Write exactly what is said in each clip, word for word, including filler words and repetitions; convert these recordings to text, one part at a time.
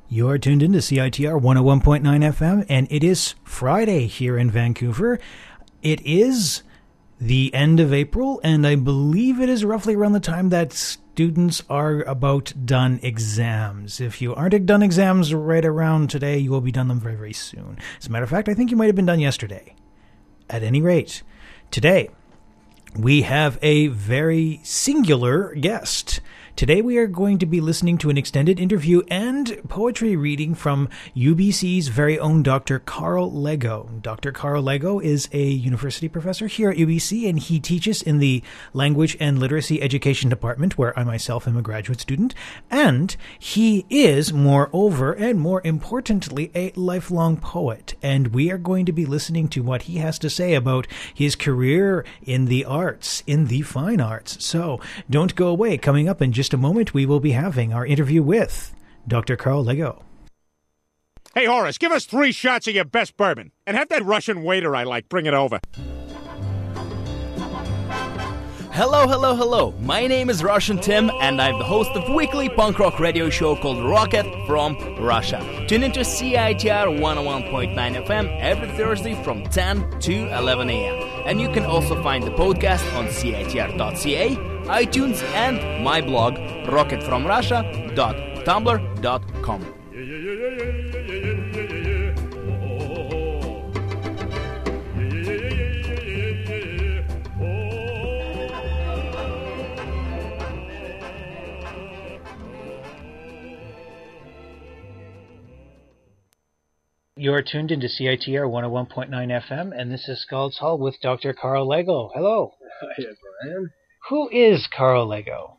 You're tuned in to C I T R one oh one point nine F M, and it is Friday here in Vancouver. It is the end of April, and I believe it is roughly around the time that students are about done exams. If you aren't done exams right around today, you will be done them very, very soon. As a matter of fact, I think you might have been done yesterday. At any rate, today we have a very singular guest. Today we are going to be listening to an extended interview and poetry reading from U B C's very own Doctor Carl Lego. Doctor Carl Lego is a university professor here at U B C, and he teaches in the Language and Literacy Education Department, where I myself am a graduate student. And he is, moreover, and more importantly, a lifelong poet. And we are going to be listening to what he has to say about his career in the arts, in the fine arts. So don't go away. Coming up in just a moment, we will be having our interview with Doctor Carl Lego. Hey, Horace, give us three shots of your best bourbon. And have that Russian waiter I like bring it over. Hello, hello, hello. My name is Russian Tim, and I'm the host of weekly punk rock radio show called Rocket from Russia. Tune into C I T R one oh one point nine F M every Thursday from ten to eleven a.m. And you can also find the podcast on C I T R dot C A, iTunes, and my blog, rocket from russia dot tumblr dot com. You're tuned into C I T R one oh one point nine F M, and this is Scald's Hall with Doctor Carl Lego. Hello. Hi, Brian. Who is Carl Lego?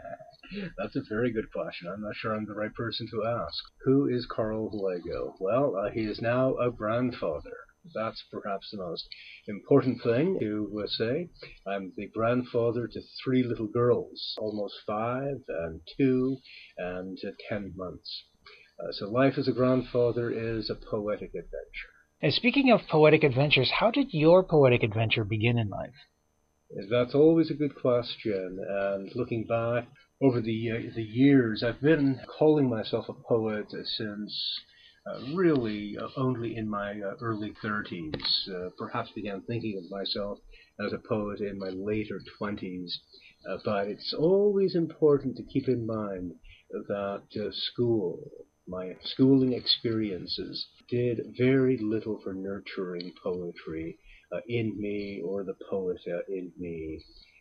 That's a very good question. I'm not sure I'm the right person to ask. Who is Carl Lego? Well, uh, he is now a grandfather. That's perhaps the most important thing to uh, say. I'm the grandfather to three little girls, almost five and two and uh, ten months. Uh, so life as a grandfather is a poetic adventure. And speaking of poetic adventures, how did your poetic adventure begin in life? That's always a good question. And looking back over the uh, the years, I've been calling myself a poet since uh, really uh, only in my uh, early thirties. Uh, perhaps began thinking of myself as a poet in my later twenties. Uh, but it's always important to keep in mind that uh, school, my schooling experiences, did very little for nurturing poetry uh, in me or the poet uh, in me.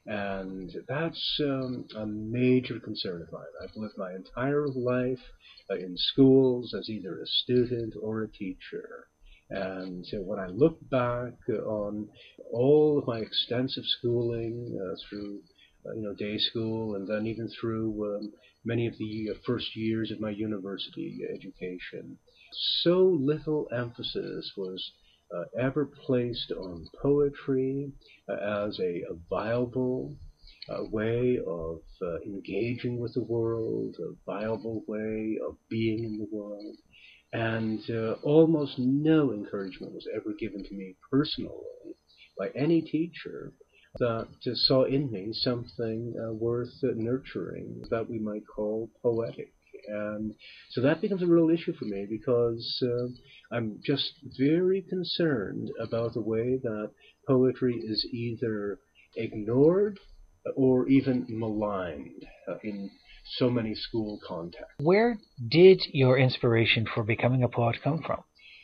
And that's um, a major concern of mine. I've lived my entire life uh, in schools as either a student or a teacher. And uh, when I look back uh, on all of my extensive schooling uh, through uh, you know, day school and then even through um, many of the uh, first years of my university education, so little emphasis was uh, ever placed on poetry uh, as a, a viable uh, way of uh, engaging with the world, a viable way of being in the world. And uh, almost no encouragement was ever given to me personally by any teacher that uh, saw in me something uh, worth uh, nurturing that we might call poetic. And so that becomes a real issue for me because uh, I'm just very concerned about the way that poetry is either ignored or even maligned uh, in so many school contexts. Where did your inspiration for becoming a poet come from?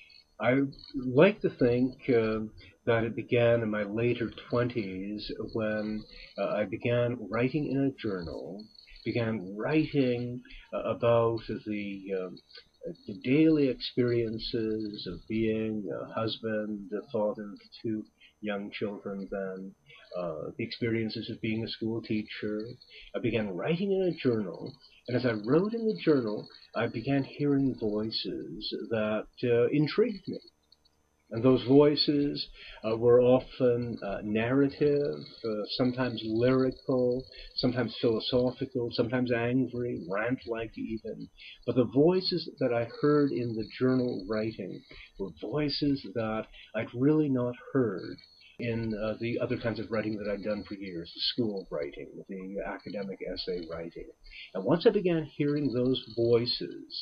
I like to think uh, that it began in my later twenties when uh, I began writing in a journal, began writing uh, about the, um, the daily experiences of being a husband, a father of two young children then, uh, the experiences of being a school teacher. I began writing in a journal, and as I wrote in the journal, I began hearing voices that uh, intrigued me. And those voices uh, were often uh, narrative, uh, sometimes lyrical, sometimes philosophical, sometimes angry, rant-like even. But the voices that I heard in the journal writing were voices that I'd really not heard in uh, the other kinds of writing that I'd done for years, the school writing, the academic essay writing. And once I began hearing those voices,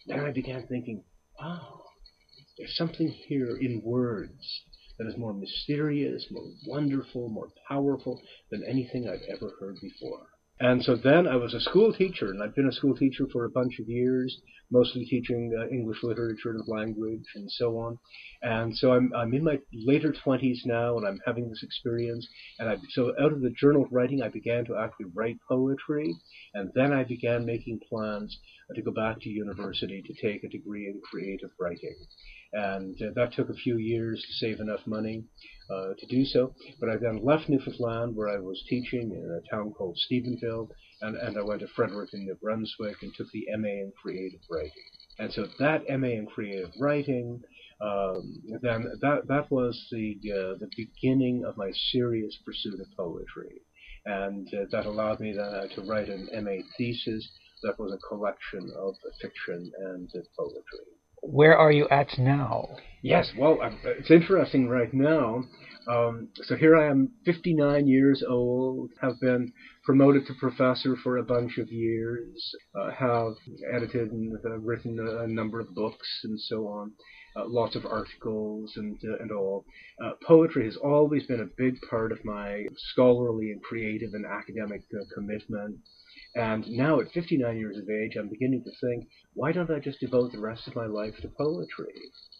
then I began thinking, wow, there's something here in words that is more mysterious, more wonderful, more powerful than anything I've ever heard before. And so then I was a school teacher, and I've been a school teacher for a bunch of years, mostly teaching uh, English literature and language and so on. And so I'm I'm in my later twenties now, and I'm having this experience. And I, so out of the journal writing, I began to actually write poetry, and then I began making plans to go back to university to take a degree in creative writing. And uh, that took a few years to save enough money uh, to do so. But I then left Newfoundland, where I was teaching in a town called Stephenville, and, and I went to Fredericton, New Brunswick, and took the M A in creative writing. And so that M A in creative writing, um, then that that was the uh, the beginning of my serious pursuit of poetry, and uh, that allowed me then uh, to write an M A thesis that was a collection of fiction and uh, poetry. Where are you at now? Yes, well, it's interesting right now. Um, so here I am, fifty-nine years old, have been promoted to professor for a bunch of years, uh, have edited and uh, written a, a number of books and so on, uh, lots of articles and uh, and all. Uh, poetry has always been a big part of my scholarly and creative and academic uh, commitment. And now at fifty-nine years of age, I'm beginning to think, why don't I just devote the rest of my life to poetry?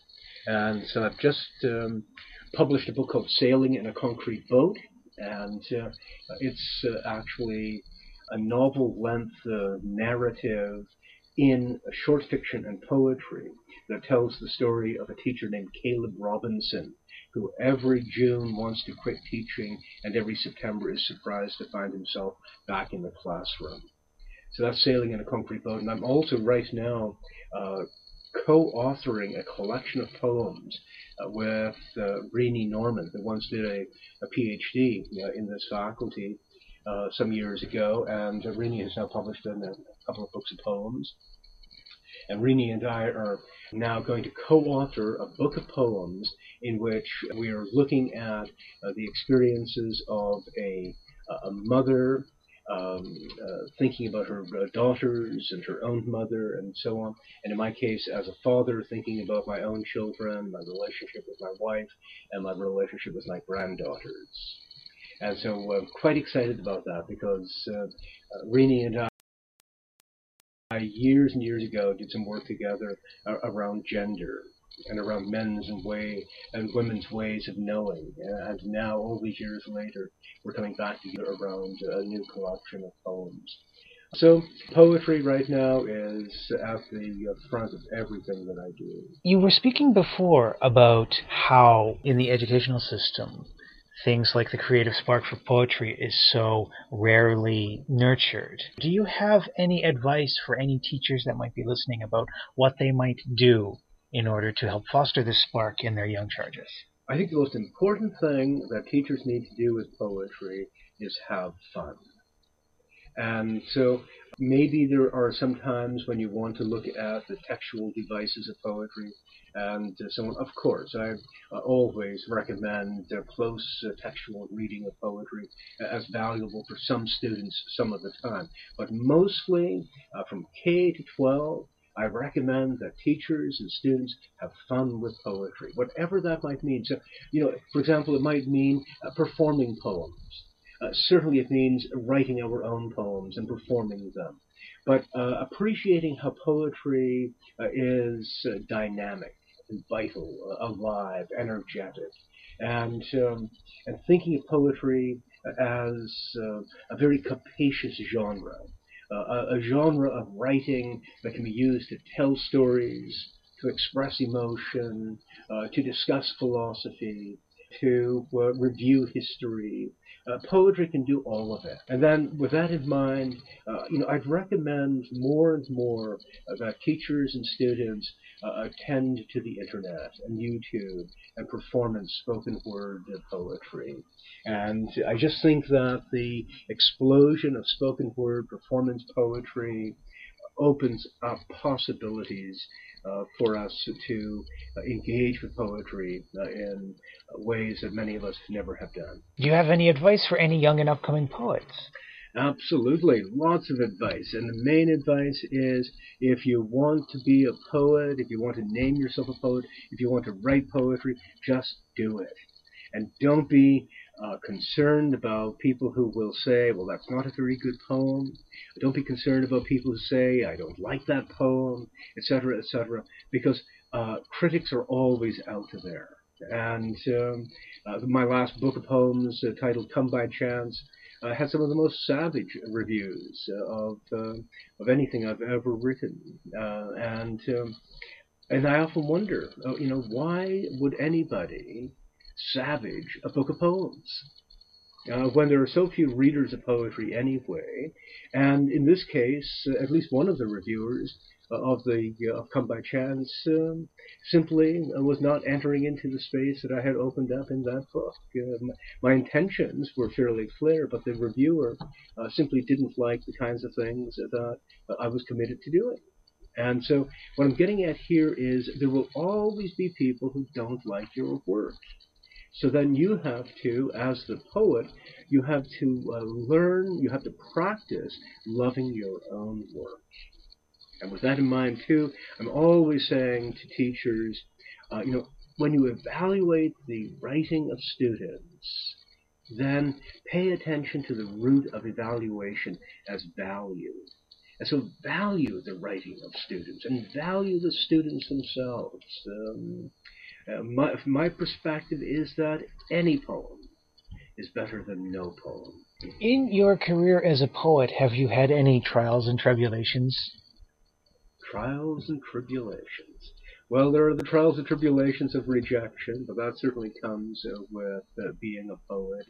And so I've just um, published a book called Sailing in a Concrete Boat, and uh, it's uh, actually a novel-length uh, narrative in short fiction and poetry that tells the story of a teacher named Caleb Robinson, who every June wants to quit teaching and every September is surprised to find himself back in the classroom. So that's Sailing in a Concrete Boat. And I'm also right now uh, co-authoring a collection of poems uh, with uh, Renee Norman, who once did a, a PhD uh, in this faculty uh, some years ago. And uh, Renee has now published a, a couple of books of poems. And Renee and I are now going to co-author a book of poems in which we are looking at uh, the experiences of a, a mother um, uh, thinking about her uh, daughters and her own mother and so on. And in my case, as a father, thinking about my own children, my relationship with my wife, and my relationship with my granddaughters. And so I'm quite excited about that because uh, uh, Renee and I years and years ago did some work together uh, around gender and around men's and way and women's ways of knowing, and now all these years later we're coming back together around a new collection of poems. So poetry right now is at the front of everything that I do. You were speaking before about how in the educational system things like the creative spark for poetry is so rarely nurtured. Do you have any advice for any teachers that might be listening about what they might do in order to help foster this spark in their young charges? I think the most important thing that teachers need to do with poetry is have fun. And so maybe there are some times when you want to look at the textual devices of poetry and uh, so on. Of course, I uh, always recommend uh, close uh, textual reading of poetry as valuable for some students some of the time. But mostly uh, from K to twelve, I recommend that teachers and students have fun with poetry, whatever that might mean. So, you know, for example, it might mean uh, performing poems. Uh, certainly it means writing our own poems and performing them. But uh, appreciating how poetry uh, is uh, dynamic and vital, uh, alive, energetic, and um, and thinking of poetry as uh, a very capacious genre, uh, a, a genre of writing that can be used to tell stories, to express emotion, uh, to discuss philosophy, to uh, review history. Uh, poetry can do all of it. And then with that in mind, uh, you know, I'd recommend more and more uh, that teachers and students uh, attend to the internet and YouTube and performance spoken word poetry. And I just think that the explosion of spoken word performance poetry opens up possibilities uh, for us to uh, engage with poetry uh, in ways that many of us never have done. Do you have any advice for any young and upcoming poets? Absolutely. Lots of advice. And the main advice is if you want to be a poet, if you want to name yourself a poet, if you want to write poetry, just do it. And don't be uh, concerned about people who will say, well, that's not a very good poem. Don't be concerned about people who say, I don't like that poem, et cetera, et cetera, because uh, critics are always out there. And um, uh, my last book of poems, uh, titled Come by Chance, uh, had some of the most savage reviews uh, of uh, of anything I've ever written. Uh, and um, and I often wonder, uh, you know, why would anybody savage a book of poems uh, when there are so few readers of poetry anyway? And in this case, uh, at least one of the reviewers uh, of the uh, of Come by Chance um, simply uh, was not entering into the space that I had opened up in that book. Uh, my, my intentions were fairly clear, but the reviewer uh, simply didn't like the kinds of things that uh, I was committed to doing. And so what I'm getting at here is there will always be people who don't like your work. So then you have to, as the poet, you have to uh, learn, you have to practice loving your own work. And with that in mind, too, I'm always saying to teachers, uh, you know, when you evaluate the writing of students, then pay attention to the root of evaluation as value. And so value the writing of students and value the students themselves. Um, uh, my, my perspective is that any poem is better than no poem. In your career as a poet, have you had any trials and tribulations? Trials and tribulations. Well, there are the trials and tribulations of rejection, but that certainly comes uh, with uh, being a poet.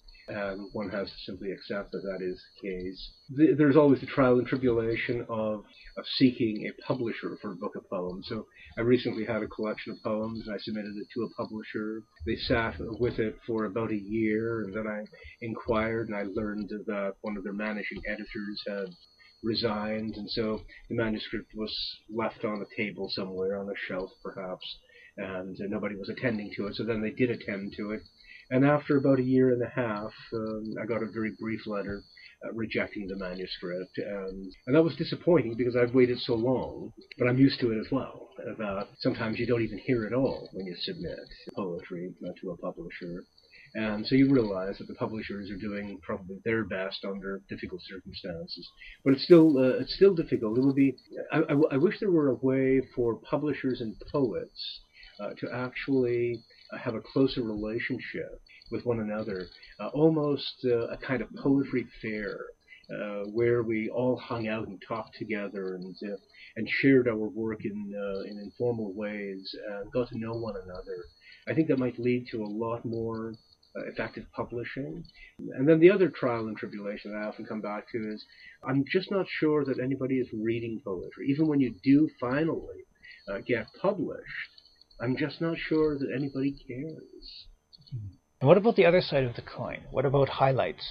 And one has to simply accept that that is the case. There's always the trial and tribulation of, of seeking a publisher for a book of poems. So I recently had a collection of poems, and I submitted it to a publisher. They sat with it for about a year, and then I inquired, and I learned that one of their managing editors had resigned, and so the manuscript was left on a table somewhere, on a shelf perhaps, and uh, nobody was attending to it. So then they did attend to it. And after about a year and a half, um, I got a very brief letter uh, rejecting the manuscript. And, and that was disappointing because I've waited so long, but I'm used to it as well. That sometimes you don't even hear it all when you submit poetry uh, to a publisher. And so you realize that the publishers are doing probably their best under difficult circumstances. But it's still uh, it's still difficult. It would be. I, I, I wish there were a way for publishers and poets uh, to actually uh, have a closer relationship with one another, uh, almost uh, a kind of poetry fair, uh, where we all hung out and talked together and uh, and shared our work in uh, in informal ways and got to know one another. I think that might lead to a lot more uh, effective publishing. And then the other trial and tribulation that I often come back to is I'm just not sure that anybody is reading poetry. Even when you do finally uh, get published, I'm just not sure that anybody cares. And what about the other side of the coin? What about highlights?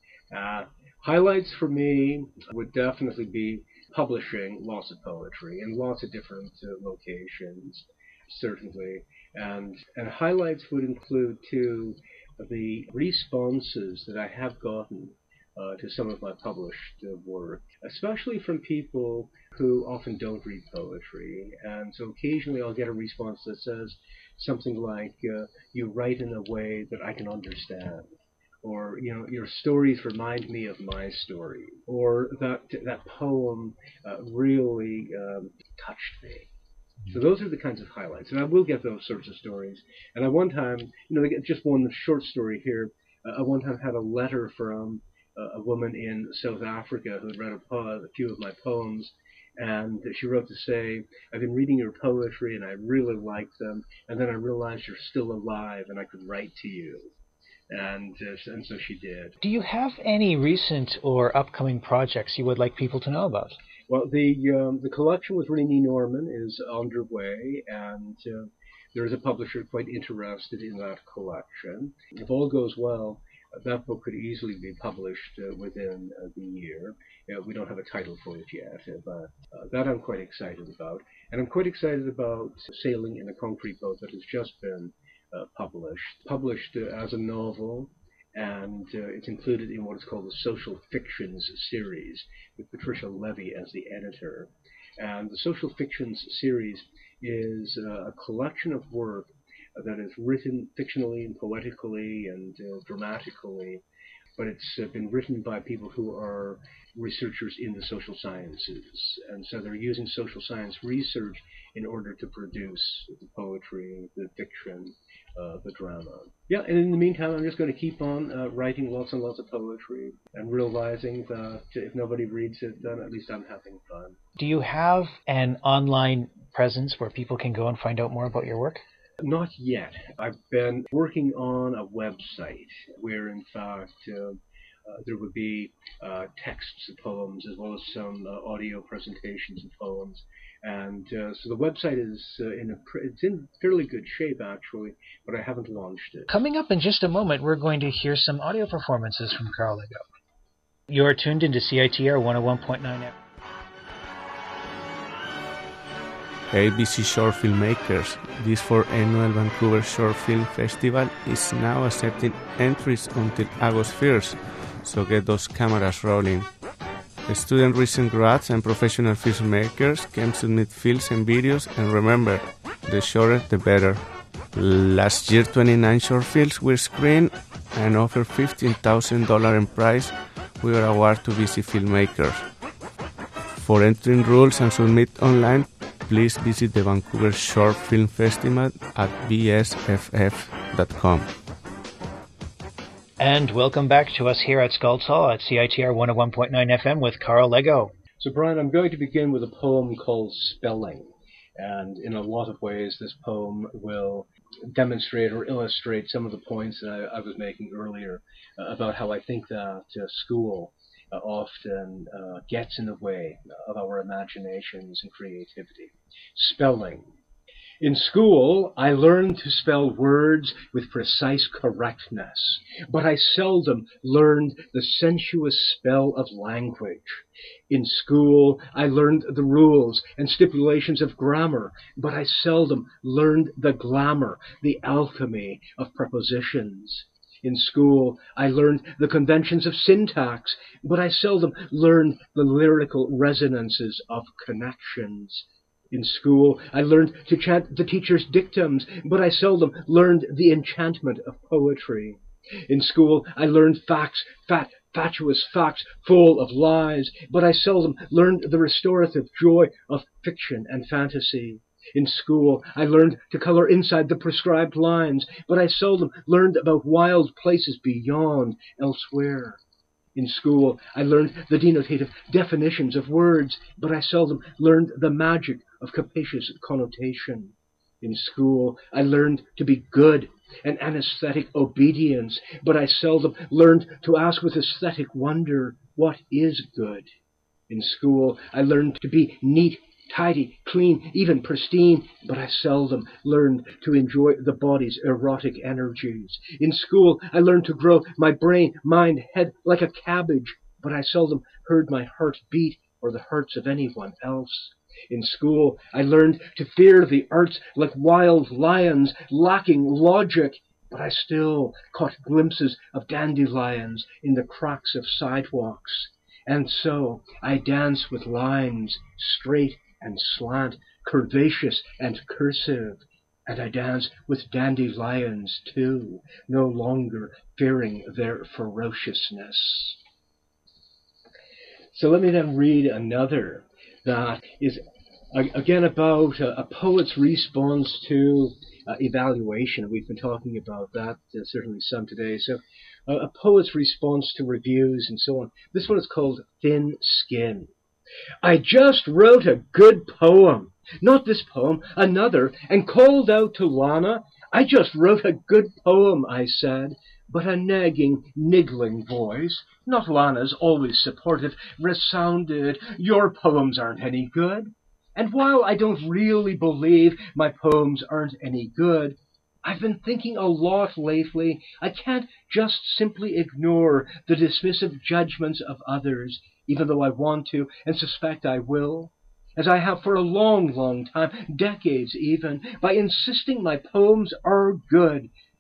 Uh, highlights for me would definitely be publishing lots of poetry in lots of different uh, locations, certainly. And, and highlights would include, too, the responses that I have gotten uh, to some of my published uh, work, especially from people who often don't read poetry. And so occasionally I'll get a response that says something like, uh, you write in a way that I can understand. Or, you know, your stories remind me of my story. Or that that poem uh, really um, touched me. So those are the kinds of highlights. And I will get those sorts of stories. And I one time, you know, just one short story here. Uh, I one time had a letter from uh, a woman in South Africa who had read a, po- a few of my poems. And she wrote to say, I've been reading your poetry and I really like them. And then I realized you're still alive and I could write to you. And, uh, and so she did. Do you have any recent or upcoming projects you would like people to know about? Well, the um, the collection with Renee Norman is underway, and uh, there is a publisher quite interested in that collection. If all goes well, uh, that book could easily be published uh, within uh, the year. Uh, we don't have a title for it yet, uh, but uh, that I'm quite excited about. And I'm quite excited about Sailing in a Concrete Boat that has just been uh, published. Published uh, as a novel and uh, it's included in what is called the Social Fictions series, with Patricia Levy as the editor. And the Social Fictions series is uh, a collection of work that is written fictionally and poetically and uh, dramatically, but it's uh, been written by people who are researchers in the social sciences. And so they're using social science research in order to produce the poetry, the fiction, uh, the drama. Yeah, and in the meantime, I'm just going to keep on uh, writing lots and lots of poetry and realizing that if nobody reads it, then at least I'm having fun. Do you have an online presence where people can go and find out more about your work? Not yet. I've been working on a website where, in fact, uh, uh, there would be uh, texts of poems as well as some uh, audio presentations of poems. And uh, so the website is uh, in a pr- it's in fairly good shape, actually, but I haven't launched it. Coming up in just a moment, we're going to hear some audio performances from Carl Lego. You're tuned into C I T R one oh one point nine F M. A B C Short Filmmakers, this fourth annual Vancouver Short Film Festival is now accepting entries until August first, so get those cameras rolling. Student recent grads and professional filmmakers can submit films and videos, and remember, the shorter the better. Last year, twenty-nine short films were screened and offered fifteen thousand dollars in prize with an award to B C filmmakers. For entering rules and submit online, please visit the Vancouver Short Film Festival at b s f f dot com. And welcome back to us here at Skulls Hall at C I T R one oh one point nine F M with Carl Lego. So, Brian, I'm going to begin with a poem called Spelling. And in a lot of ways, this poem will demonstrate or illustrate some of the points that I, I was making earlier uh, about how I think that uh, school uh, often uh, gets in the way of our imaginations and creativity. Spelling. In school, I learned to spell words with precise correctness, but I seldom learned the sensuous spell of language. In school, I learned the rules and stipulations of grammar, but I seldom learned the glamour, the alchemy of prepositions. In school, I learned the conventions of syntax, but I seldom learned the lyrical resonances of connections. In school, I learned to chant the teacher's dictums, but I seldom learned the enchantment of poetry. In school, I learned facts, fat, fatuous facts full of lies, but I seldom learned the restorative joy of fiction and fantasy. In school, I learned to color inside the prescribed lines, but I seldom learned about wild places beyond, elsewhere. In school, I learned the denotative definitions of words, but I seldom learned the magic of capacious connotation. In school, I learned to be good, an anesthetic obedience, but I seldom learned to ask with aesthetic wonder, what is good? In school, I learned to be neat, tidy, clean, even pristine, but I seldom learned to enjoy the body's erotic energies. In school, I learned to grow my brain, mind, head like a cabbage, but I seldom heard my heart beat or the hearts of anyone else. In school, I learned to fear the arts like wild lions, lacking logic, but I still caught glimpses of dandelions in the cracks of sidewalks. And so I dance with lines, straight and slant, curvaceous and cursive, and I dance with dandelions too, no longer fearing their ferociousness. So let me then read another that is again about a, a poet's response to uh, evaluation. We've been talking about that, uh, certainly some today. So uh, a poet's response to reviews and so on. This one is called Thin Skin. I just wrote a good poem. Not this poem, another, and called out to Lana. I just wrote a good poem, I said. But a nagging, niggling voice, not Lana's always supportive, resounded, your poems aren't any good. And while I don't really believe my poems aren't any good, I've been thinking a lot lately. I can't just simply ignore the dismissive judgments of others, even though I want to and suspect I will, as I have for a long, long time, decades even, by insisting my poems are good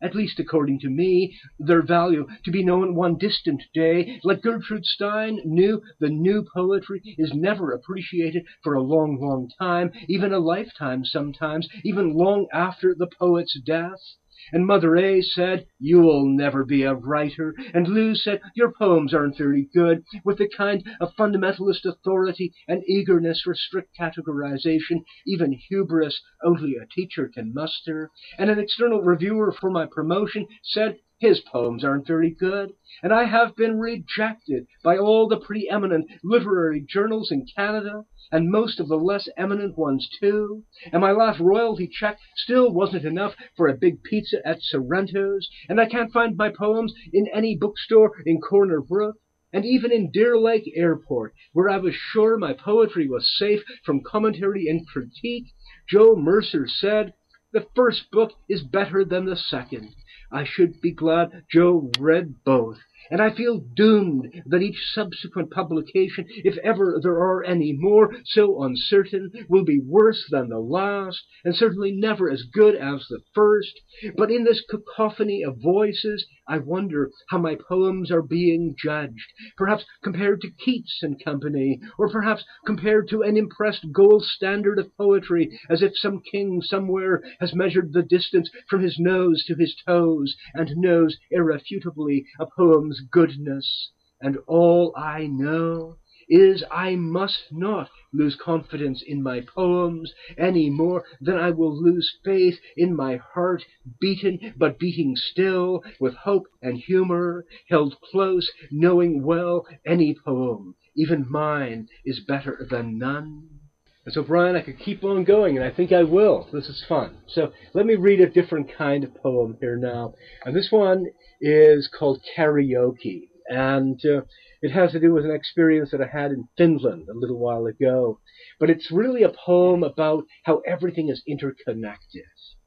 at least according to me, their value to be known one distant day. Like Gertrude Stein knew, the new poetry is never appreciated for a long, long time, even a lifetime sometimes, even long after the poet's death. And Mother A said, you'll never be a writer. And Lou said, your poems aren't very good, with the kind of fundamentalist authority and eagerness for strict categorization even hubris only a teacher can muster. And an external reviewer for my promotion said, his poems aren't very good. And I have been rejected by all the preeminent literary journals in Canada, and most of the less eminent ones too. And my last royalty check still wasn't enough for a big pizza at Sorrento's, and I can't find my poems in any bookstore in Corner Brook. And even in Deer Lake Airport, where I was sure my poetry was safe from commentary and critique, Joe Mercer said, the first book is better than the second. I should be glad Joe read both. And I feel doomed that each subsequent publication, if ever there are any more so uncertain, will be worse than the last, and certainly never as good as the first. But in this cacophony of voices, I wonder how my poems are being judged, perhaps compared to Keats and Company, or perhaps compared to an impressed gold standard of poetry, as if some king somewhere has measured the distance from his nose to his toes, and knows irrefutably a poem's goodness. And all I know is I must not lose confidence in my poems any more than I will lose faith in my heart, beaten but beating still, with hope and humor, held close, knowing well any poem, even mine, is better than none. And so, Brian, I could keep on going, and I think I will. This is fun. So let me read a different kind of poem here now. And this one is called Karaoke. And uh, it has to do with an experience that I had in Finland a little while ago. But it's really a poem about how everything is interconnected.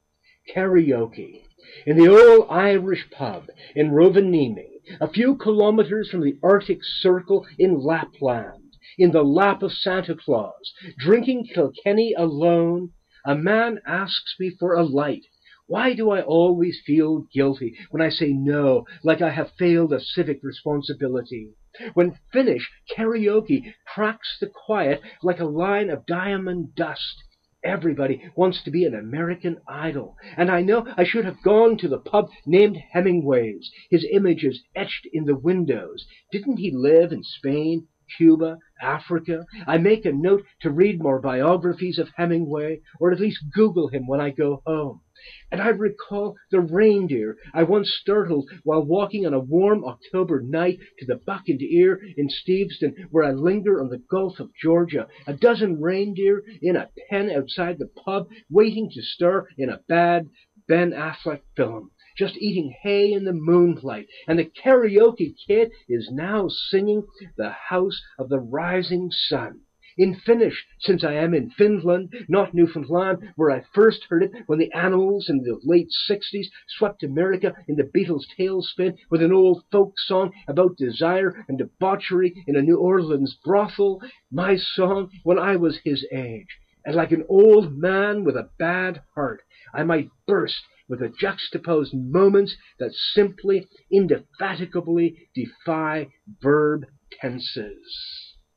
Karaoke. In the old Irish pub in Rovaniemi, a few kilometers from the Arctic Circle in Lapland, in the lap of Santa Claus, drinking Kilkenny alone, a man asks me for a light. Why do I always feel guilty when I say no, like I have failed a civic responsibility? When Finnish karaoke cracks the quiet like a line of diamond dust, everybody wants to be an American Idol, and I know I should have gone to the pub named Hemingway's, his images etched in the windows. Didn't he live in Spain, Cuba, Africa? I make a note to read more biographies of Hemingway, or at least Google him when I go home. And I recall the reindeer I once startled while walking on a warm October night to the Buck and Ear in Steveston, where I linger on the Gulf of Georgia. A dozen reindeer in a pen outside the pub, waiting to star in a bad Ben Affleck film, just eating hay in the moonlight. And the karaoke kid is now singing The House of the Rising Sun, in Finnish, since I am in Finland, not Newfoundland, where I first heard it when the Animals in the late sixties swept America in the Beatles' tailspin with an old folk song about desire and debauchery in a New Orleans brothel, my song when I was his age. And like an old man with a bad heart, I might burst with the juxtaposed moments that simply, indefatigably defy verb tenses.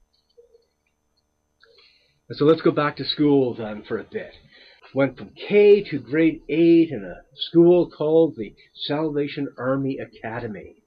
And so let's go back to school then for a bit. Went from K to grade eight in a school called the Salvation Army Academy.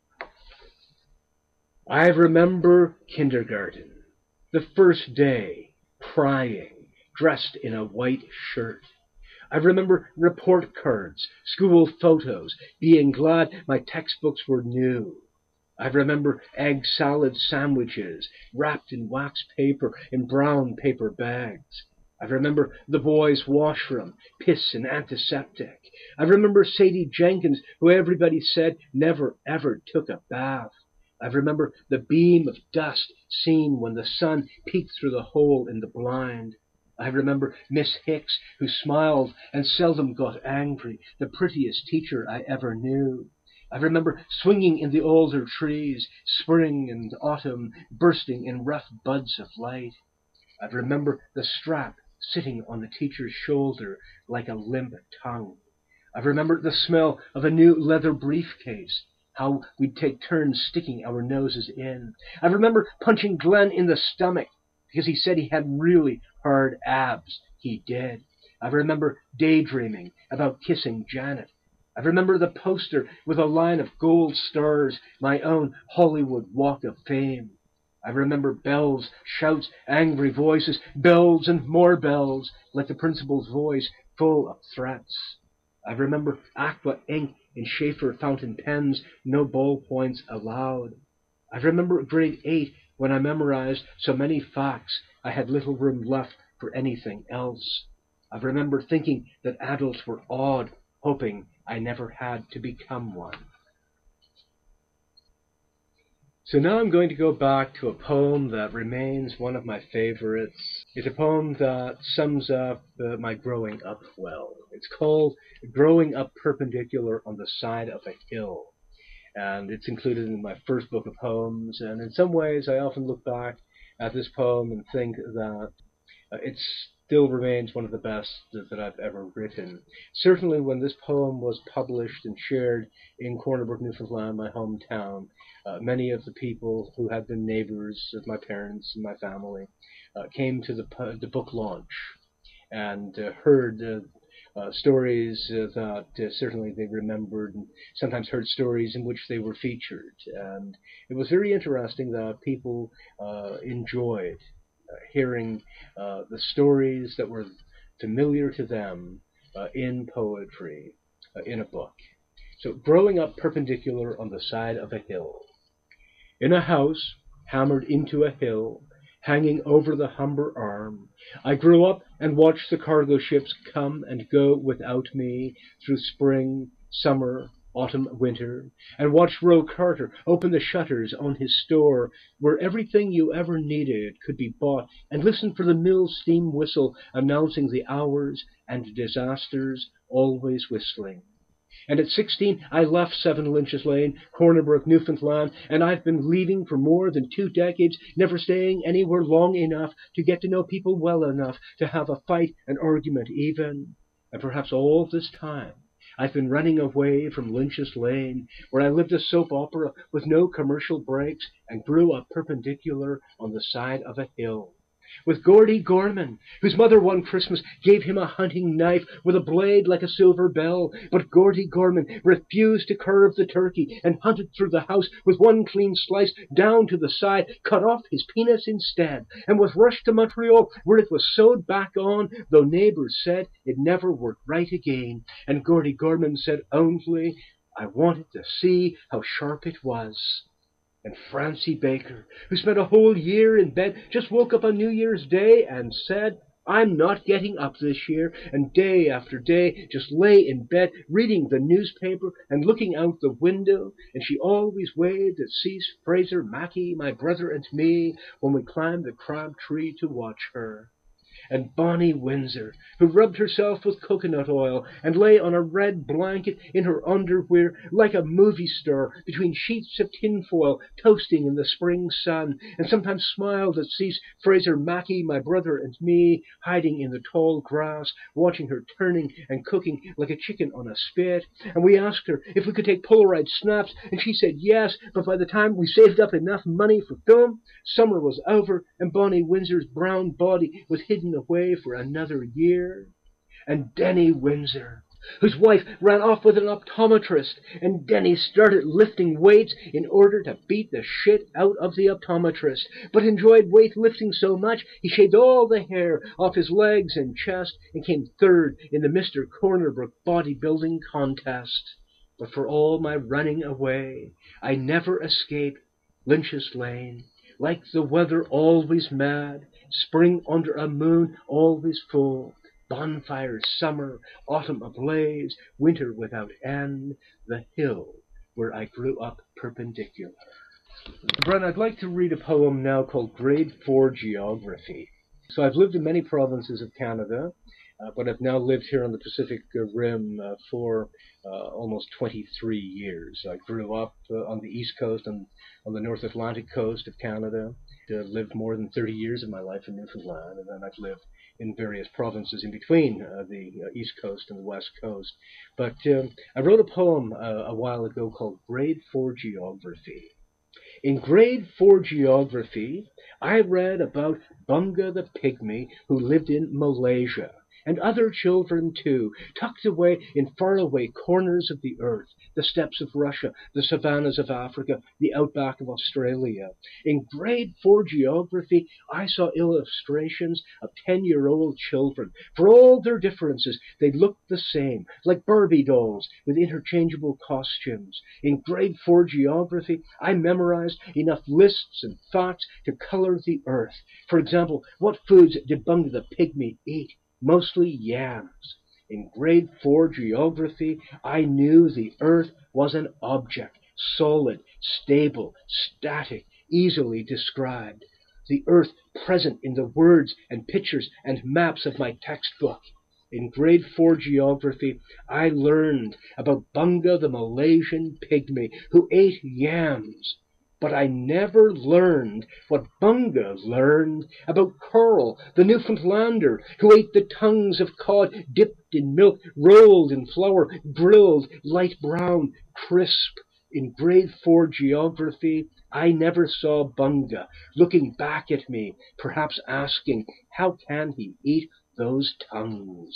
I remember kindergarten, the first day, crying, dressed in a white shirt. I remember report cards, school photos, being glad my textbooks were new. I remember egg salad sandwiches wrapped in wax paper in brown paper bags. I remember the boys' washroom, piss and antiseptic. I remember Sadie Jenkins, who everybody said never ever took a bath. I remember the beam of dust seen when the sun peeked through the hole in the blind. I remember Miss Hicks, who smiled and seldom got angry, the prettiest teacher I ever knew. I remember swinging in the alder trees, spring and autumn bursting in rough buds of light. I remember the strap sitting on the teacher's shoulder like a limp tongue. I remember the smell of a new leather briefcase, how we'd take turns sticking our noses in. I remember punching Glenn in the stomach because he said he had really hard abs. He did. I remember daydreaming about kissing Janet. I remember the poster with a line of gold stars, my own Hollywood Walk of Fame. I remember bells, shouts, angry voices, bells and more bells, like the principal's voice, full of threats. I remember aqua ink in Schaefer fountain pens, no ballpoints allowed. I remember grade eight, when I memorized so many facts I had little room left for anything else. I remember thinking that adults were odd, hoping I never had to become one. So now I'm going to go back to a poem that remains one of my favorites. It's a poem that sums up uh, my growing up well. It's called Growing Up Perpendicular on the Side of a Hill. And it's included in my first book of poems. And in some ways, I often look back at this poem and think that uh, it still remains one of the best that, that I've ever written. Certainly when this poem was published and shared in Corner Brook, Newfoundland, my hometown, uh, many of the people who had been neighbors of my parents and my family uh, came to the, the book launch and uh, heard uh, Uh, stories uh, that uh, certainly they remembered, and sometimes heard stories in which they were featured. And it was very interesting that people uh, enjoyed uh, hearing uh, the stories that were familiar to them uh, in poetry, uh, in a book. So, growing up perpendicular on the side of a hill. In a house hammered into a hill, hanging over the Humber Arm, I grew up and watched the cargo ships come and go without me through spring, summer, autumn, winter, and watched Roe Carter open the shutters on his store where everything you ever needed could be bought, and listen for the mill steam whistle announcing the hours and disasters, always whistling. And at sixteen, I left Seven Lynches Lane, Corner Brook, Newfoundland, and I've been leaving for more than two decades, never staying anywhere long enough to get to know people well enough to have a fight, an argument even. And perhaps all this time, I've been running away from Lynches Lane, where I lived a soap opera with no commercial breaks and grew up perpendicular on the side of a hill. With Gordy Gorman, whose mother one Christmas gave him a hunting knife with a blade like a silver bell, but Gordy Gorman refused to curve the turkey and hunted through the house with one clean slice down to the side, cut off his penis instead, and was rushed to Montreal, where it was sewed back on, though neighbors said it never worked right again. And Gordy Gorman said only, I wanted to see how sharp it was. And Francie Baker, who spent a whole year in bed, just woke up on New Year's Day and said, I'm not getting up this year, and day after day just lay in bed reading the newspaper and looking out the window, and she always waved at Cease Fraser Mackey, my brother, and me when we climbed the crab tree to watch her. And Bonnie Windsor, who rubbed herself with coconut oil and lay on a red blanket in her underwear like a movie star between sheets of tinfoil toasting in the spring sun, and sometimes smiled at Cease Fraser Mackey, my brother, and me, hiding in the tall grass, watching her turning and cooking like a chicken on a spit. And we asked her if we could take Polaroid snaps, and she said yes, but by the time we saved up enough money for film, summer was over, and Bonnie Windsor's brown body was hidden away for another year. And Denny Windsor, whose wife ran off with an optometrist, and Denny started lifting weights in order to beat the shit out of the optometrist, but enjoyed weightlifting so much he shaved all the hair off his legs and chest and came third in the Mister Corner Brook bodybuilding contest. But for all my running away, I never escaped Lynches Lane, like the weather always mad, spring under a moon always full, bonfires summer, autumn ablaze, winter without end, the hill where I grew up perpendicular. Brent, I'd like to read a poem now called Grade four Geography. So I've lived in many provinces of Canada, uh, but I've now lived here on the Pacific Rim uh, for uh, almost twenty-three years. I grew up uh, on the East Coast and on the North Atlantic coast of Canada. uh, lived more than thirty years of my life in Newfoundland, and then I've lived in various provinces in between uh, the uh, East Coast and the West Coast. But um, I wrote a poem uh, a while ago called Grade four Geography. In Grade four Geography, I read about Bunga the Pygmy who lived in Malaysia, and other children too, tucked away in faraway corners of the earth, the steppes of Russia, the savannas of Africa, the outback of Australia. In Grade four Geography, I saw illustrations of ten-year-old children. For all their differences, they looked the same, like Barbie dolls with interchangeable costumes. In Grade four Geography, I memorized enough lists and facts to color the earth. For example, what foods did Bunga the Pygmy eat? Mostly yams. In Grade four Geography, I knew the earth was an object, solid, stable, static, easily described. The earth present in the words and pictures and maps of my textbook. In Grade four Geography, I learned about Bunga the Malaysian pygmy who ate yams. But I never learned what Bunga learned about Carl, the Newfoundlander, who ate the tongues of cod dipped in milk, rolled in flour, grilled, light brown, crisp. In Grade four Geography, I never saw Bunga looking back at me, perhaps asking, how can he eat those tongues?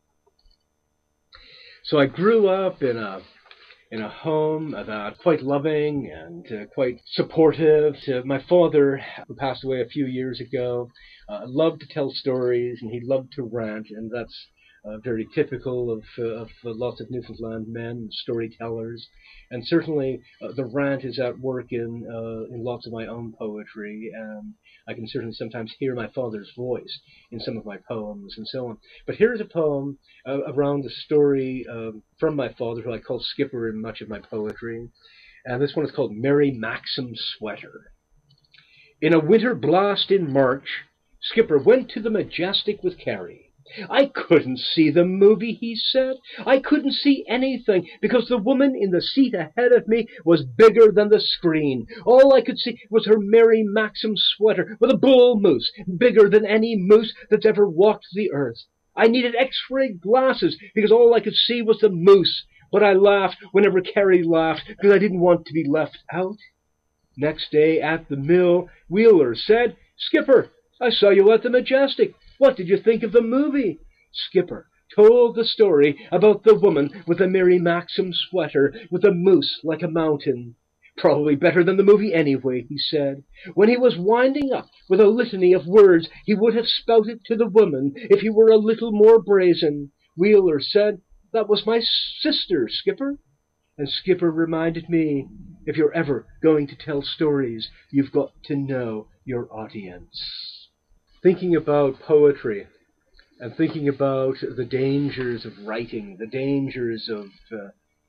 So I grew up in a in a home that quite loving and uh, quite supportive. Uh, my father, who passed away a few years ago, uh, loved to tell stories, and he loved to rant, and that's uh, very typical of, uh, of uh, lots of Newfoundland men, storytellers. And certainly uh, the rant is at work in uh, in lots of my own poetry, and I can certainly sometimes hear my father's voice in some of my poems and so on. But here's a poem uh, around the story uh, from my father, who I call Skipper in much of my poetry. And this one is called Mary Maxim Sweater. In a winter blast in March, Skipper went to the Majestic with Carrie. I couldn't see the movie, he said. I couldn't see anything because the woman in the seat ahead of me was bigger than the screen. All I could see was her Mary Maxim sweater with a bull moose, bigger than any moose that's ever walked the earth. I needed x-ray glasses because all I could see was the moose. But I laughed whenever Carrie laughed because I didn't want to be left out. Next day at the mill, Wheeler said, Skipper, I saw you at the Majestic. What did you think of the movie? Skipper told the story about the woman with the Mary Maxim sweater with a moose like a mountain. Probably better than the movie anyway, he said. When he was winding up with a litany of words he would have spouted to the woman if he were a little more brazen. Wheeler said, that was my sister, Skipper. And Skipper reminded me, if you're ever going to tell stories, you've got to know your audience. Thinking about poetry and thinking about the dangers of writing, the dangers of, uh,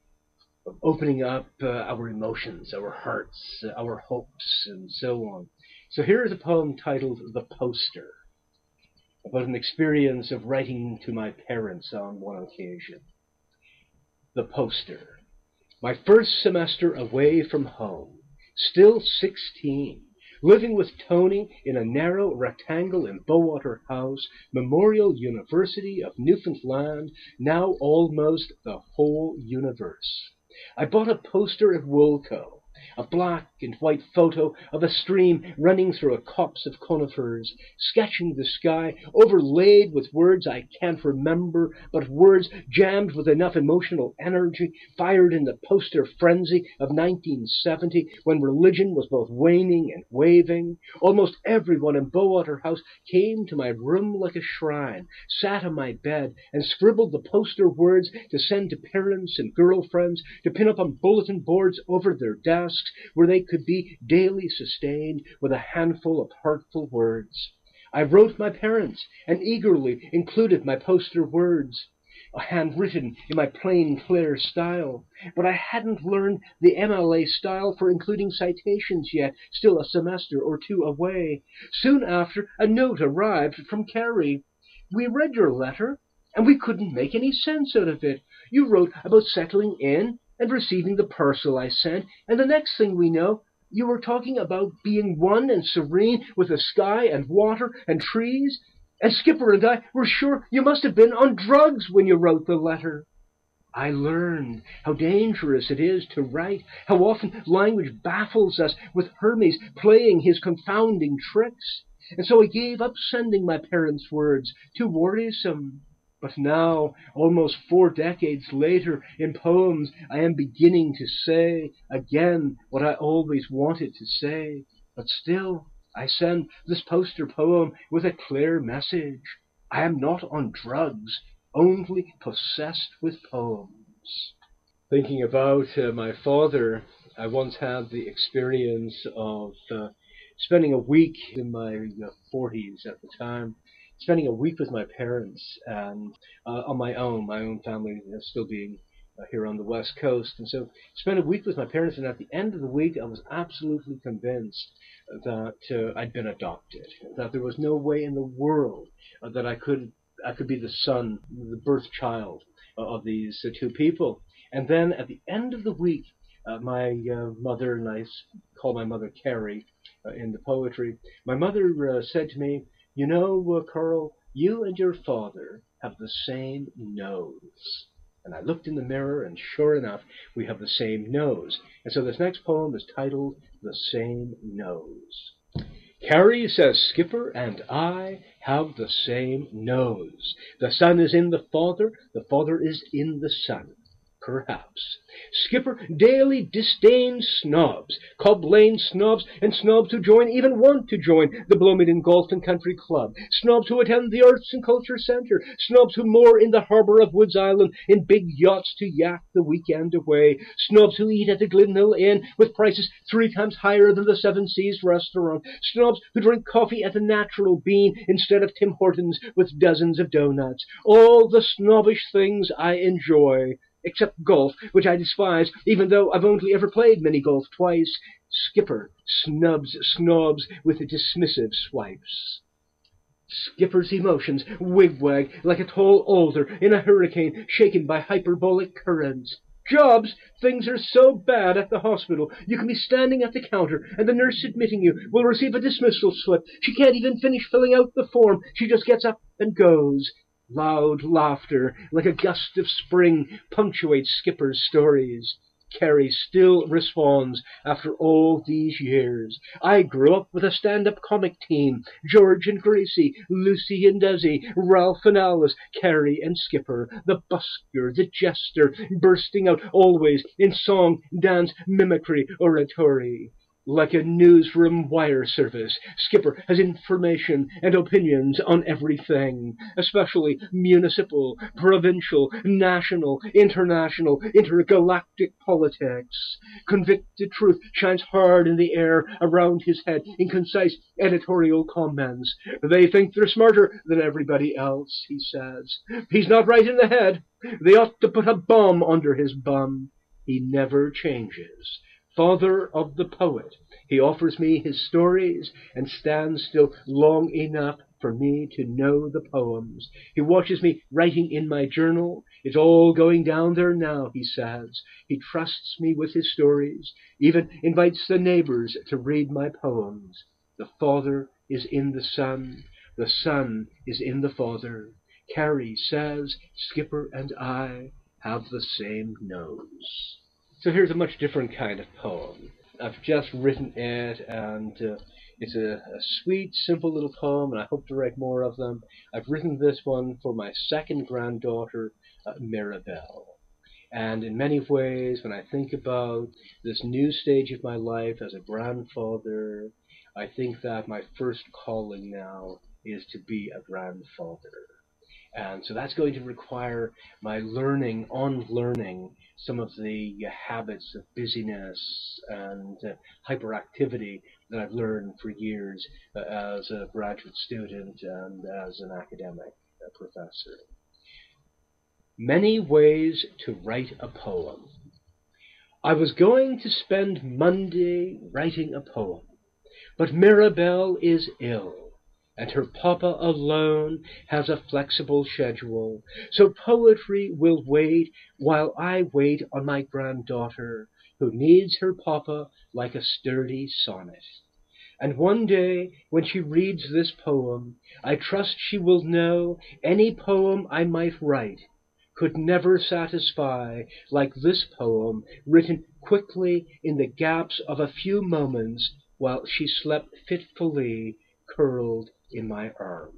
of opening up uh, our emotions, our hearts, uh, our hopes, and so on. So here is a poem titled The Poster, about an experience of writing to my parents on one occasion. The Poster. My first semester away from home, still sixteen. Living with Tony in a narrow rectangle in Bowater House, Memorial University of Newfoundland, now almost the whole universe. I bought a poster at Woolco, a black and white photo of a stream running through a copse of conifers, sketching the sky, overlaid with words I can't remember, but words jammed with enough emotional energy, fired in the poster frenzy of nineteen seventy, when religion was both waning and waving. Almost everyone in Bowater House came to my room like a shrine, sat on my bed, and scribbled the poster words to send to parents and girlfriends, to pin up on bulletin boards over their desks, where they could be daily sustained with a handful of heartful words. I wrote my parents and eagerly included my poster words, handwritten in my plain, clear style. But I hadn't learned the M L A style for including citations yet, still a semester or two away. Soon after, a note arrived from Carrie. We read your letter, and we couldn't make any sense out of it. You wrote about settling in and receiving the parcel I sent, and the next thing we know, You were talking about being one and serene with the sky and water and trees, and Skipper and I were sure you must have been on drugs when you wrote the letter. I learned how dangerous it is to write, how often language baffles us with Hermes playing his confounding tricks, and so I gave up sending my parents' words, too worrisome. But now, almost four decades later, in poems, I am beginning to say again what I always wanted to say. But still, I send this poster poem with a clear message. I am not on drugs, only possessed with poems. Thinking about uh, my father, I once had the experience of uh, spending a week in my uh, forties at the time, spending a week with my parents and uh, on my own, my own family uh, still being uh, here on the West Coast. And so spent a week with my parents, and at the end of the week, I was absolutely convinced that uh, I'd been adopted, that there was no way in the world uh, that I could I could be the son, the birth child uh, of these uh, two people. And then at the end of the week, uh, my uh, mother, and I call my mother Carrie uh, in the poetry, my mother uh, said to me, "You know, uh, Carl, you and your father have the same nose." And I looked in the mirror, and sure enough, we have the same nose. And so this next poem is titled The Same Nose. Carrie says Skipper and I have the same nose. The son is in the father, the father is in the son. Perhaps. Skipper daily disdains snobs, Cobb Lane snobs, and snobs who join, even want to join, the Blomidon Golf and Country Club, snobs who attend the Arts and Culture Centre, snobs who moor in the harbour of Woods Island in big yachts to yacht the weekend away, snobs who eat at the Glynhill Inn with prices three times higher than the Seven Seas restaurant, snobs who drink coffee at the Natural Bean instead of Tim Hortons with dozens of donuts. All the snobbish things I enjoy, except golf, which I despise, even though I've only ever played mini-golf twice. Skipper snubs snobs with dismissive swipes. Skipper's emotions wigwag like a tall alder in a hurricane shaken by hyperbolic currents. Jobs, things are so bad at the hospital. You can be standing at the counter, and the nurse admitting you will receive a dismissal slip. She can't even finish filling out the form. She just gets up and goes. Loud laughter, like a gust of spring, punctuates Skipper's stories. Carrie still responds after all these years. I grew up with a stand-up comic team. George and Gracie, Lucy and Desi, Ralph and Alice, Carrie and Skipper, the busker, the jester, bursting out always in song, dance, mimicry, oratory. Like a newsroom wire service, Skipper has information and opinions on everything, especially municipal, provincial, national, international, intergalactic politics. Convicted truth shines hard in the air around his head in concise editorial comments. They think they're smarter than everybody else, he says. He's not right in the head. They ought to put a bomb under his bum. He never changes. Father of the poet, he offers me his stories and stands still long enough for me to know the poems. He watches me writing in my journal. It's all going down there now, he says. He trusts me with his stories, even invites the neighbors to read my poems. The father is in the son, the son is in the father. Carrie says Skipper and I have the same nose. So here's a much different kind of poem. I've just written it, and uh, it's a, a sweet, simple little poem, and I hope to write more of them. I've written this one for my second granddaughter, uh, Mirabelle. And in many ways, when I think about this new stage of my life as a grandfather, I think that my first calling now is to be a grandfather. And so that's going to require my learning, unlearning some of the uh, habits of busyness and uh, hyperactivity that I've learned for years uh, as a graduate student and as an academic uh, professor. Many ways to write a poem. I was going to spend Monday writing a poem, but Mirabelle is ill, and her papa alone has a flexible schedule, so poetry will wait while I wait on my granddaughter, who needs her papa like a sturdy sonnet. And one day, when she reads this poem, I trust she will know any poem I might write could never satisfy like this poem, written quickly in the gaps of a few moments while she slept fitfully curled in my arms.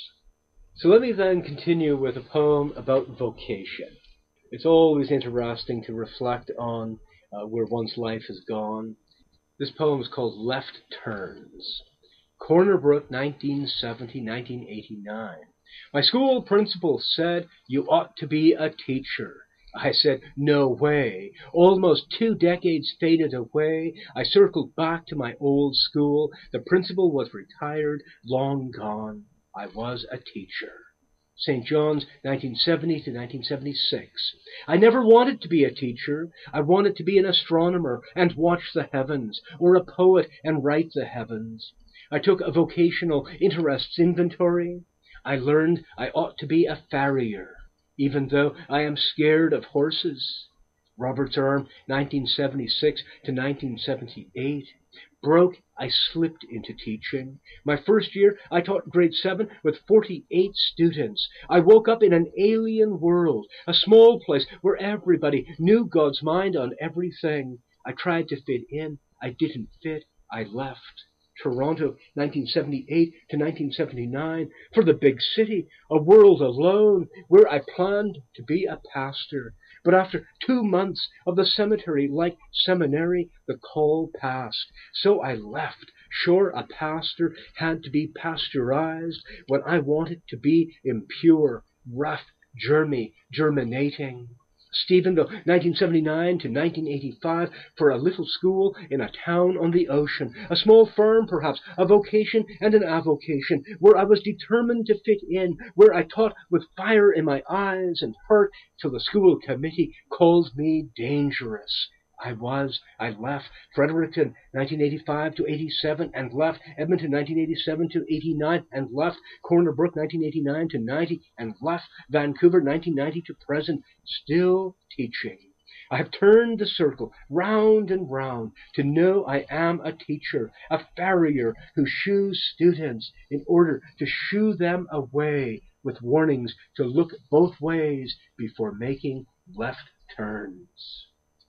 So let me then continue with a poem about vocation. It's always interesting to reflect on uh, where one's life has gone. This poem is called Left Turns. Corner Brook, nineteen seventy to nineteen eighty-nine. My school principal said, "You ought to be a teacher." I said, "No way." Almost two decades faded away. I circled back to my old school. The principal was retired, long gone. I was a teacher. Saint John's, nineteen seventy to nineteen seventy-six. I never wanted to be a teacher. I wanted to be an astronomer and watch the heavens, or a poet and write the heavens. I took a vocational interests inventory. I learned I ought to be a farrier, even though I am scared of horses. Robert's Arm, nineteen seventy-six to nineteen seventy-eight. Broke, I slipped into teaching. My first year, I taught grade seven with forty-eight students. I woke up in an alien world, a small place where everybody knew God's mind on everything. I tried to fit in. I didn't fit. I left. Toronto, nineteen seventy-eight to nineteen seventy-nine, for the big city, a world alone, where I planned to be a pastor. But after two months of the cemetery-like seminary, the call passed. So I left. Sure, a pastor had to be pasteurized when I wanted to be impure, rough, germy, germinating. Stephenville, nineteen seventy-nine to nineteen eighty-five, for a little school in a town on the ocean, a small firm perhaps, a vocation and an avocation, where I was determined to fit in, where I taught with fire in my eyes and heart till the school committee called me dangerous. I was, I left Fredericton, nineteen eighty-five to eighty-seven, and left Edmonton, nineteen eighty-seven to eighty-nine, and left Corner Brook, nineteen eighty-nine to ninety, and left Vancouver, nineteen ninety to present, still teaching. I have turned the circle round and round to know I am a teacher, a farrier who shoos students in order to shoo them away with warnings to look both ways before making left turns.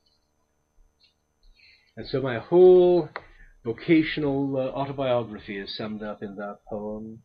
And so my whole vocational uh, autobiography is summed up in that poem.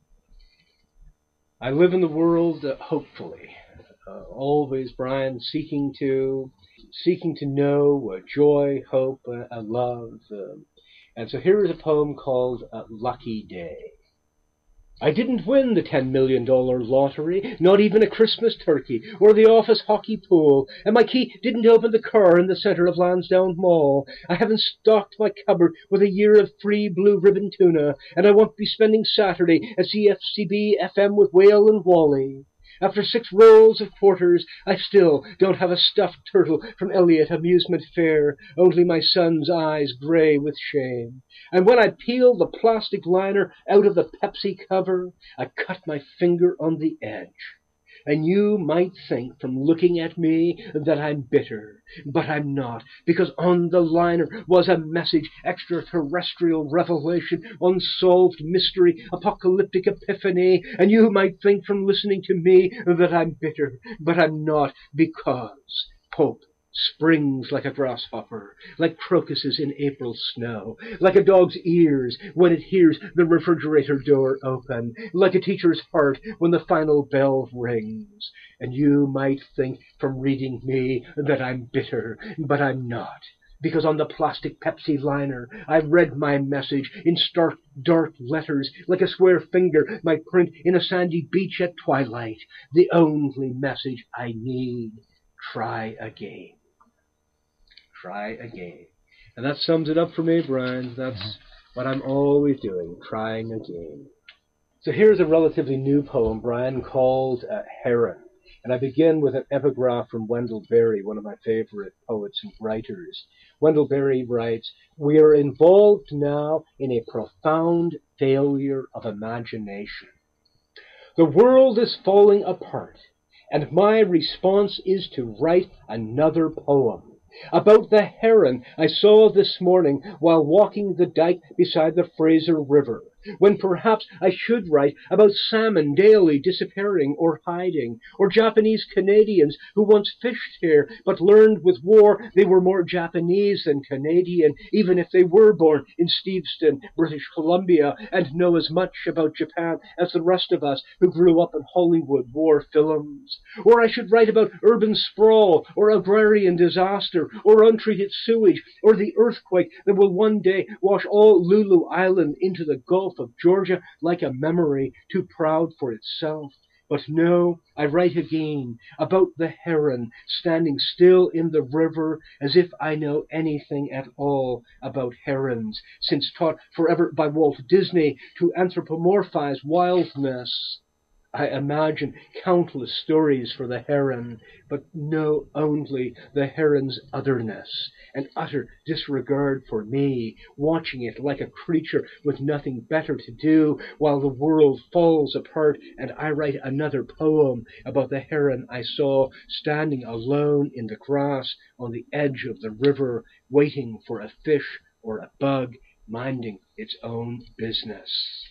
I live in the world uh, hopefully, uh, always, Brian, seeking to seeking to know uh, joy, hope, uh, and love. Uh, and so here is a poem called uh, Lucky Day. I didn't win the ten million dollars lottery, not even a Christmas turkey, or the office hockey pool, and my key didn't open the car in the centre of Lansdowne Mall. I haven't stocked my cupboard with a year of free blue ribbon tuna, and I won't be spending Saturday at C F C B F M with Whale and Wally. After six rolls of quarters, I still don't have a stuffed turtle from Elliott Amusement Fair, only my son's eyes grey with shame. And when I peel the plastic liner out of the Pepsi cover, I cut my finger on the edge. And you might think from looking at me that I'm bitter, but I'm not, because on the liner was a message, extraterrestrial revelation, unsolved mystery, apocalyptic epiphany, and you might think from listening to me that I'm bitter, but I'm not, because hope springs like a grasshopper, like crocuses in April snow, like a dog's ears when it hears the refrigerator door open, like a teacher's heart when the final bell rings. And you might think from reading me that I'm bitter, but I'm not, because on the plastic Pepsi liner I read my message in stark, dark letters, like a square finger might print in a sandy beach at twilight. The only message I need: try again. Try again. And that sums it up for me, Brian. That's what I'm always doing, trying again. So here's a relatively new poem, Brian, called uh, Heron. And I begin with an epigraph from Wendell Berry, one of my favorite poets and writers. Wendell Berry writes, "We are involved now in a profound failure of imagination. The world is falling apart, and my response is to write another poem. about the heron I saw this morning while walking the dike beside the Fraser River, when perhaps I should write about salmon daily disappearing or hiding, or Japanese Canadians who once fished here but learned with war they were more Japanese than Canadian, even if they were born in Steveston, British Columbia, and know as much about Japan as the rest of us who grew up in Hollywood war films. Or I should write about urban sprawl, or agrarian disaster, or untreated sewage, or the earthquake that will one day wash all Lulu Island into the Gulf of Georgia like a memory too proud for itself. But no, I write again about the heron standing still in the river, as if I know anything at all about herons, since taught forever by Walt Disney to anthropomorphize wildness. I imagine countless stories for the heron, but know only the heron's otherness, and utter disregard for me, watching it like a creature with nothing better to do, while the world falls apart and I write another poem about the heron I saw standing alone in the grass on the edge of the river, waiting for a fish or a bug, minding its own business.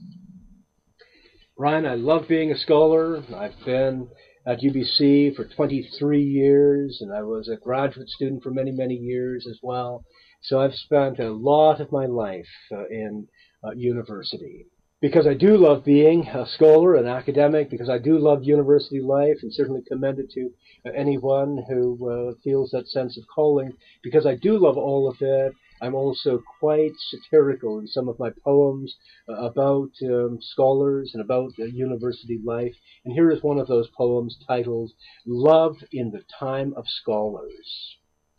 Brian, I love being a scholar. I've been at U B C for twenty-three years, and I was a graduate student for many, many years as well. So I've spent a lot of my life uh, in uh, university. Because I do love being a scholar, an academic, because I do love university life, and certainly commend it to uh, anyone who uh, feels that sense of calling. Because I do love all of it, I'm also quite satirical in some of my poems uh, about um, scholars and about uh, university life. And here is one of those poems titled, Love in the Time of Scholars.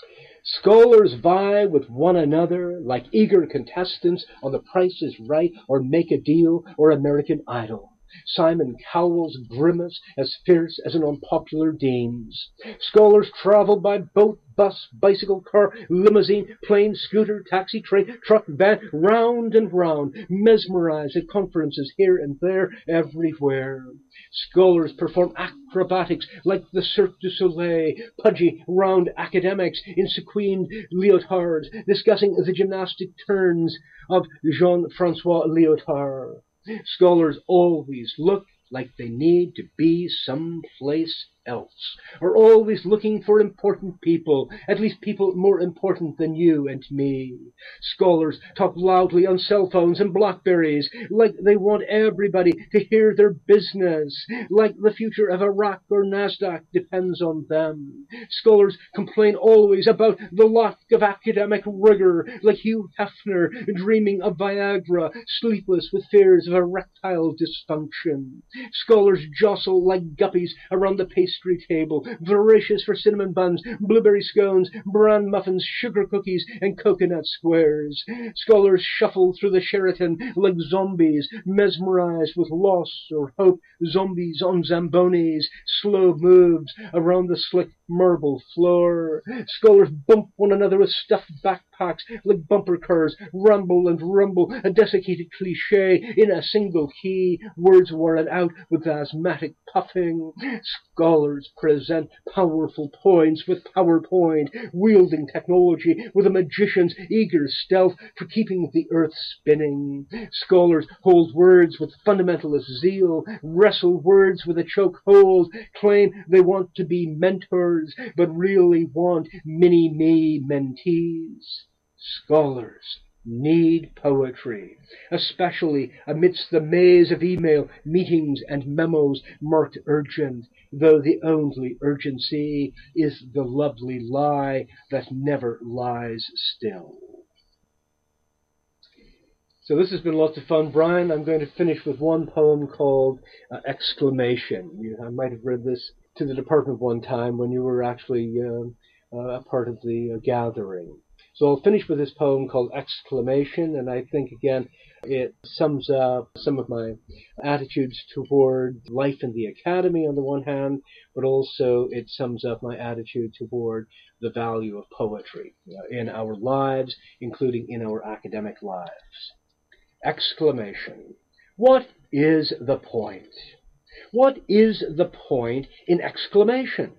Scholars vie with one another like eager contestants on The Price is Right or Make a Deal or American Idol. Simon Cowell's grimace as fierce as an unpopular dean's. Scholars travel by boat, bus, bicycle, car, limousine, plane, scooter, taxi, train, truck, van, round and round, mesmerized at conferences here and there, everywhere. Scholars perform acrobatics like the Cirque du Soleil, pudgy, round academics in sequined leotards, discussing the gymnastic turns of Jean-Francois Lyotard. Scholars always look like they need to be someplace else, are always looking for important people, at least people more important than you and me. Scholars talk loudly on cell phones and Blackberries, like they want everybody to hear their business, like the future of Iraq or NASDAQ depends on them. Scholars complain always about the lack of academic rigor, like Hugh Hefner dreaming of Viagra, sleepless with fears of erectile dysfunction. Scholars jostle like guppies around the pastry table, voracious for cinnamon buns, blueberry scones, bran muffins, sugar cookies, and coconut squares. Scholars shuffle through the Sheraton like zombies, mesmerized with loss or hope, zombies on Zambonis, slow moves around the slick marble floor. Scholars bump one another with stuffed backpacks like bumper cars, rumble and rumble, a desiccated cliche in a single key, words worn out with asthmatic puffing. Scholars present powerful points with PowerPoint, wielding technology with a magician's eager stealth for keeping the earth spinning. Scholars hold words with fundamentalist zeal, wrestle words with a chokehold, claim they want to be mentors, but really want mini-me mentees. Scholars need poetry, especially amidst the maze of email, meetings, and memos marked urgent, though the only urgency is the lovely lie that never lies still. So this has been lots of fun, Brian. I'm going to finish with one poem called uh, Exclamation. You, I might have read this to the department one time when you were actually uh, uh, a part of the uh, gathering. So I'll finish with this poem called Exclamation, and I think, again, it sums up some of my attitudes toward life in the academy on the one hand, but also it sums up my attitude toward the value of poetry in our lives, including in our academic lives. Exclamation. What is the point? What is the point in exclamation?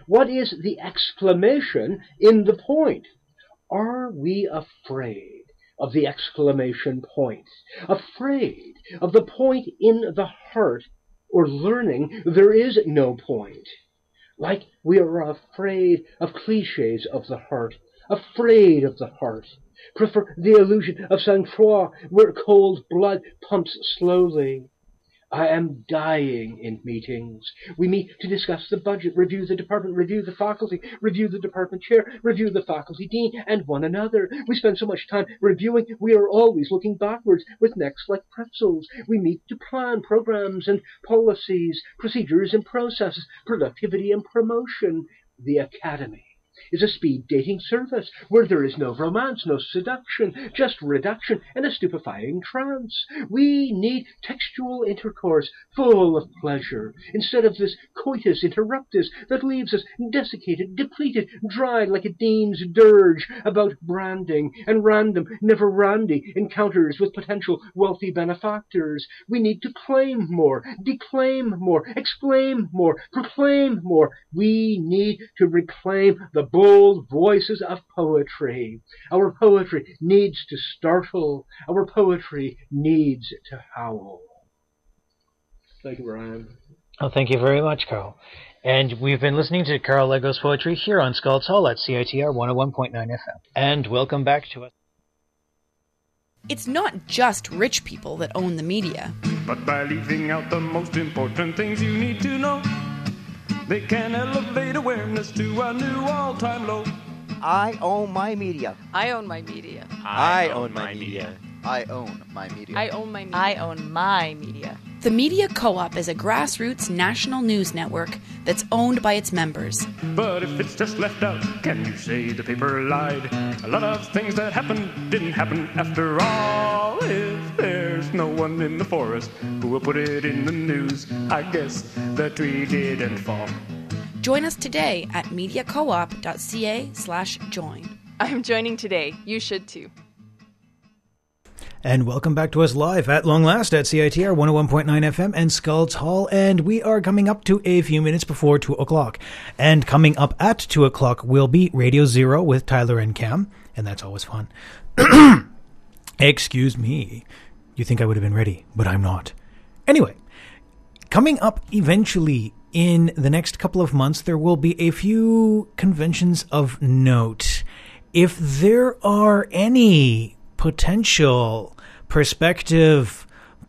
What is the exclamation in the point? Are we afraid of the exclamation point? Afraid of the point in the heart, or learning there is no point? Like we are afraid of cliches of the heart, afraid of the heart. Prefer the illusion of sang-froid, where cold blood pumps slowly. I am dying in meetings. We meet to discuss the budget, review the department, review the faculty, review the department chair, review the faculty dean, and one another. We spend so much time reviewing, we are always looking backwards with necks like pretzels. We meet to plan programs and policies, procedures and processes, productivity and promotion. The academy is a speed dating service where there is no romance, no seduction, just reduction and a stupefying trance. We need textual intercourse full of pleasure, instead of this coitus interruptus that leaves us desiccated, depleted, dry like a dean's dirge about branding and random, never randy encounters with potential wealthy benefactors. We need to claim more, declaim more, exclaim more, proclaim more. We need to reclaim the bold voices of poetry. Our poetry needs to startle. Our poetry needs to howl. Thank you, Brian. Oh, thank you very much, Carl. And we've been listening to Carl Legos poetry here on Scald's Hall at C I T R one oh one point nine F M. And welcome back to us. It's not just rich people that own the media. But by leaving out the most important things you need to know, they can elevate awareness to a new all-time low. I own my media. I own my media. I, I own my media. I own my media. I own my media. I own my media. The Media Co-op is a grassroots national news network that's owned by its members. But if it's just left out, can you say the paper lied? A lot of things that happened didn't happen after all. If there's no one in the forest who will put it in the news, I guess the tree didn't fall. Join us today at mediacoop.ca slash join. I'm joining today. You should too. And welcome back to us live at long last at C I T R one oh one point nine F M and Scald's Hall. And we are coming up to a few minutes before two o'clock. And coming up at two o'clock will be Radio Zero with Tyler and Cam. And that's always fun. Excuse me. You think I would have been ready, but I'm not. Anyway, coming up eventually in the next couple of months, there will be a few conventions of note. If there are any potential, prospective,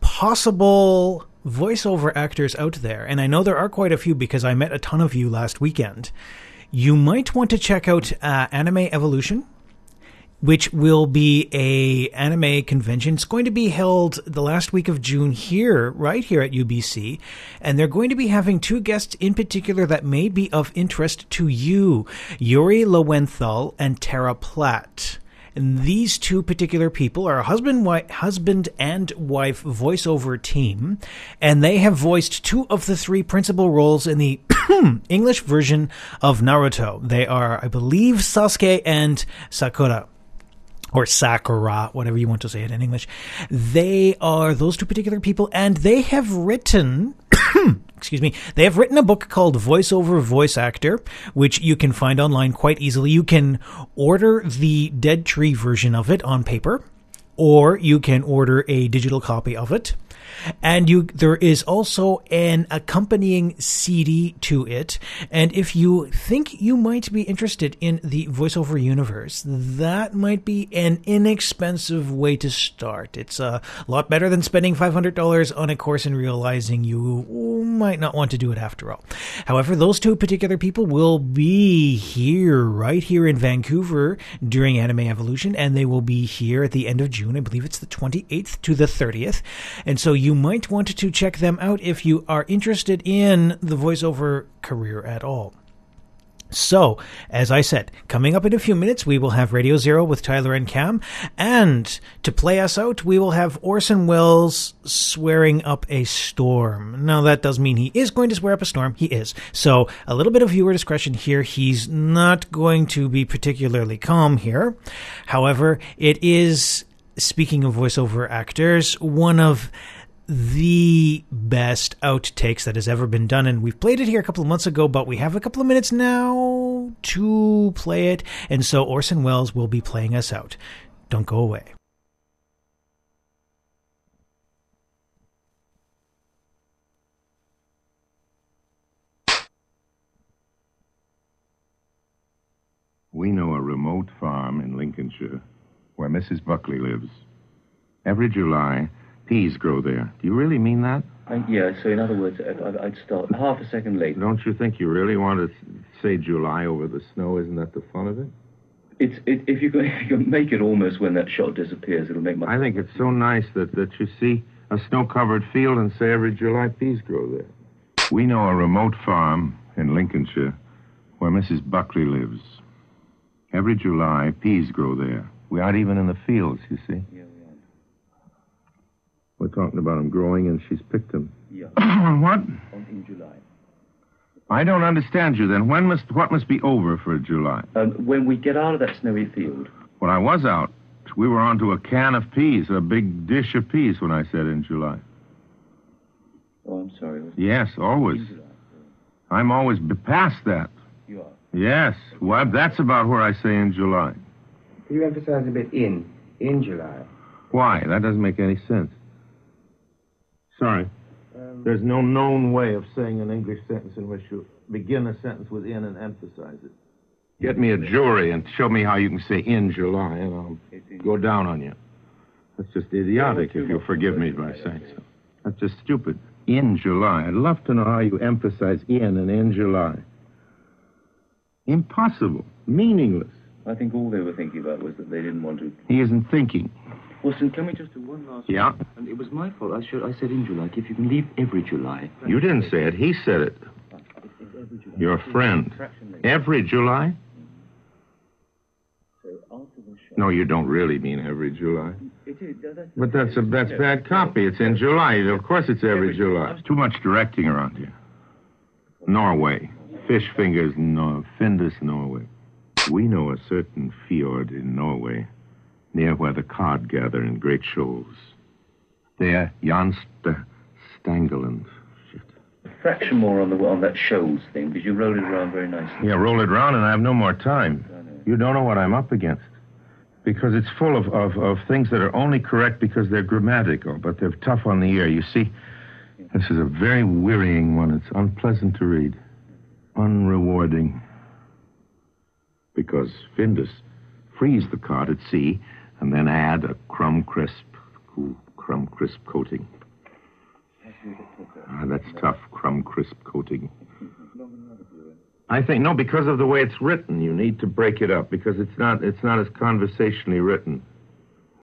possible voiceover actors out there, and I know there are quite a few because I met a ton of you last weekend, you might want to check out uh, Anime Evolution, which will be a anime convention. It's going to be held the last week of June here, right here at U B C, and they're going to be having two guests in particular that may be of interest to you, Yuri Lowenthal and Tara Platt. And these two particular people are a husband, wife, husband and wife voiceover team, and they have voiced two of the three principal roles in the English version of Naruto. They are, I believe, Sasuke and Sakura. Or Sakura, whatever you want to say it in English. They are those two particular people, and they have written... excuse me, they have written a book called Voiceover Voice Actor, which you can find online quite easily. You can order the Dead Tree version of it on paper, or you can order a digital copy of it. And you, there is also an accompanying C D to it. And if you think you might be interested in the voiceover universe, that might be an inexpensive way to start. It's a lot better than spending five hundred dollars on a course and realizing you might not want to do it after all. However, those two particular people will be here, right here in Vancouver during Anime Evolution, and they will be here at the end of June. I believe it's the twenty-eighth to the thirtieth. And so you might want to check them out if you are interested in the voiceover career at all. So, as I said, coming up in a few minutes, we will have Radio Zero with Tyler and Cam. And to play us out, we will have Orson Welles swearing up a storm. Now, that does mean he is going to swear up a storm. He is. So, a little bit of viewer discretion here. He's not going to be particularly calm here. However, it is, speaking of voiceover actors, one of the best outtakes that has ever been done. And we've played it here a couple of months ago, but we have a couple of minutes now to play it. And so Orson Welles will be playing us out. Don't go away. We know a remote farm in Lincolnshire where Missus Buckley lives. Every July, peas grow there. Do you really mean that? Uh, yeah, so in other words, I'd, I'd start half a second late. Don't you think you really want to say July over the snow? Isn't that the fun of it? It's it, if you can, if you can make it almost when that shot disappears, it'll make my... I think it's so nice that, that you see a snow-covered field and say every July peas grow there. We know a remote farm in Lincolnshire where Missus Buckley lives. Every July, peas grow there. We aren't even in the fields, you see. Yeah, we aren't. We're talking about them growing, and she's picked them. Yeah. What? On, in July. I don't understand you, then. When must, what must be over for July? Um, when we get out of that snowy field. When I was out, we were onto a can of peas, a big dish of peas when I said in July. Oh, I'm sorry. Yes, always. In July. I'm always b- past that. You are. Yes. Well, that's about where I say in July. Can you emphasize a bit in, in July? Why? That doesn't make any sense. Sorry. Um, There's no known way of saying an English sentence in which you begin a sentence with in and emphasize it. Get me a jury and show me how you can say in July, and I'll go down on you. That's just idiotic, if you'll forgive me by saying so. That's just stupid. In July. I'd love to know how you emphasize in and in July. Impossible. Meaningless. I think all they were thinking about was that they didn't want to... He isn't thinking. Wilson, can we just do one last... Yeah? And it was my fault. I should. I said in July. If you can leave every July... You didn't say it. He said it. Your friend. Every July? No, you don't really mean every July. But that's a that's bad copy. It's in July. Of course it's every July. Too much directing around here. Norway. Fish fingers, no, Findus, Norway. We know a certain fjord in Norway, near where the cod gather in great shoals. There, Jan St- Stangeland. A fraction more on the on that shoals thing, because you rolled it around very nicely. Yeah, roll it around, and I have no more time. You don't know what I'm up against. Because it's full of, of, of things that are only correct because they're grammatical, but they're tough on the ear. You see, this is a very wearying one. It's unpleasant to read. Unrewarding. Because Findus frees the cod at sea and then add a crumb crisp, cool crumb crisp coating. Ah, that's tough, crumb crisp coating. I think, no, because of the way it's written, you need to break it up because it's not it's not as conversationally written.